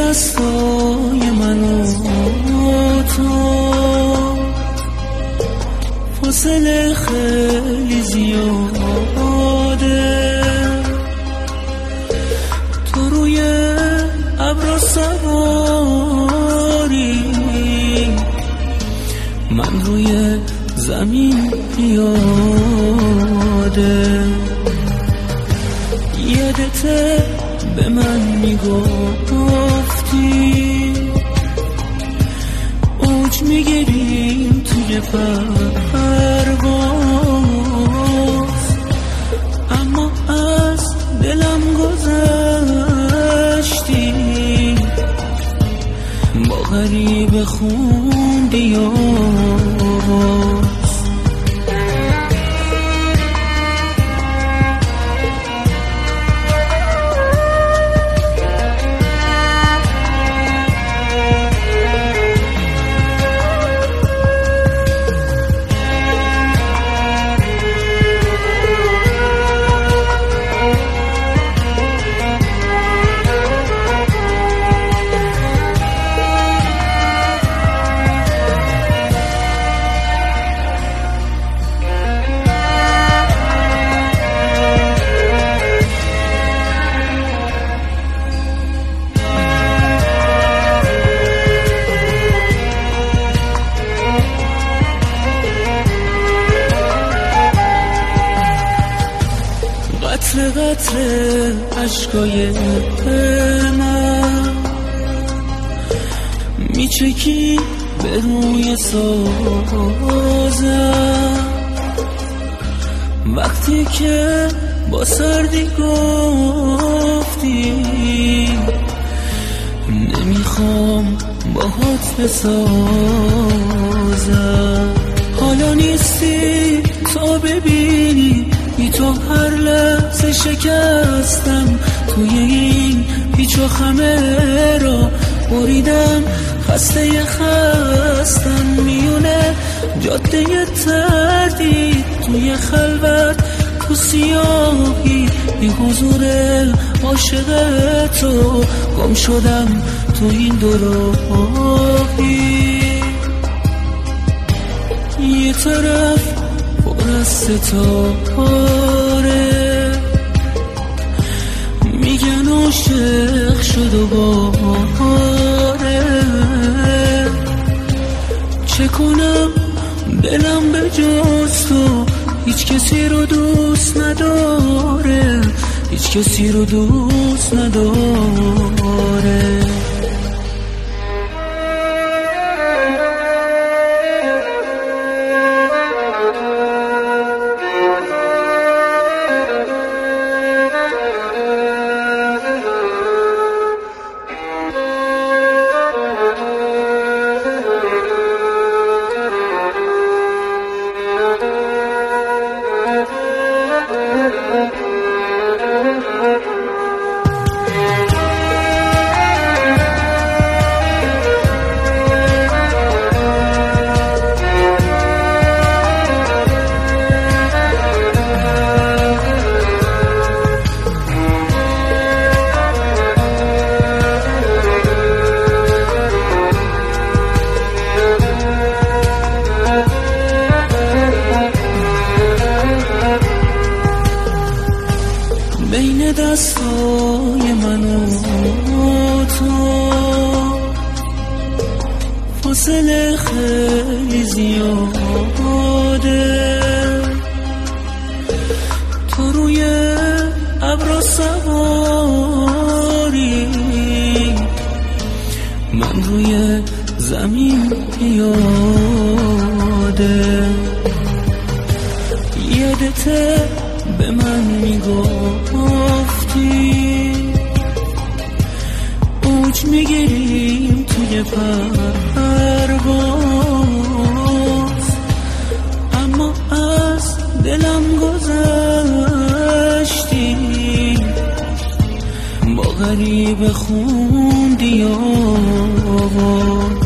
دستای من و تو فاصله خیلی زیاده، تو روی ابر سواری، من روی زمین پیاده. یادته به من میگفتی اوج میگیریم توی پرواز، اما از دلم گذشتی، با غریبه خوندی آواز. قطره قطره عشقای من میچکی به روی سازم، وقتی که با سردی گفتی نمیخوام باهات بسازم. حالا نیستی تا ببینی بی تو هر لحظه شکستم، توی این پیچ و خمه را بریدم، خسته خستم میونه جاده تردید، توی خلوت تو سیاهی بی حضور عاشق تو گم شدم تو این دو راهی. یه طرف پر از ستاره میگن عاشق شد و باره، چه کنم دلم به جز تو هیچ کسی رو دوست نداره، هیچ کسی رو دوست نداره. بین دستای من و تو فاصله خیلی زیاده، تو روی ابر سواری، من روی زمین پیاده. یادته به من میگفتی اوج میگیریم توی پرواز، اما از دلم گذشتی، با غریبه خوندی آواز.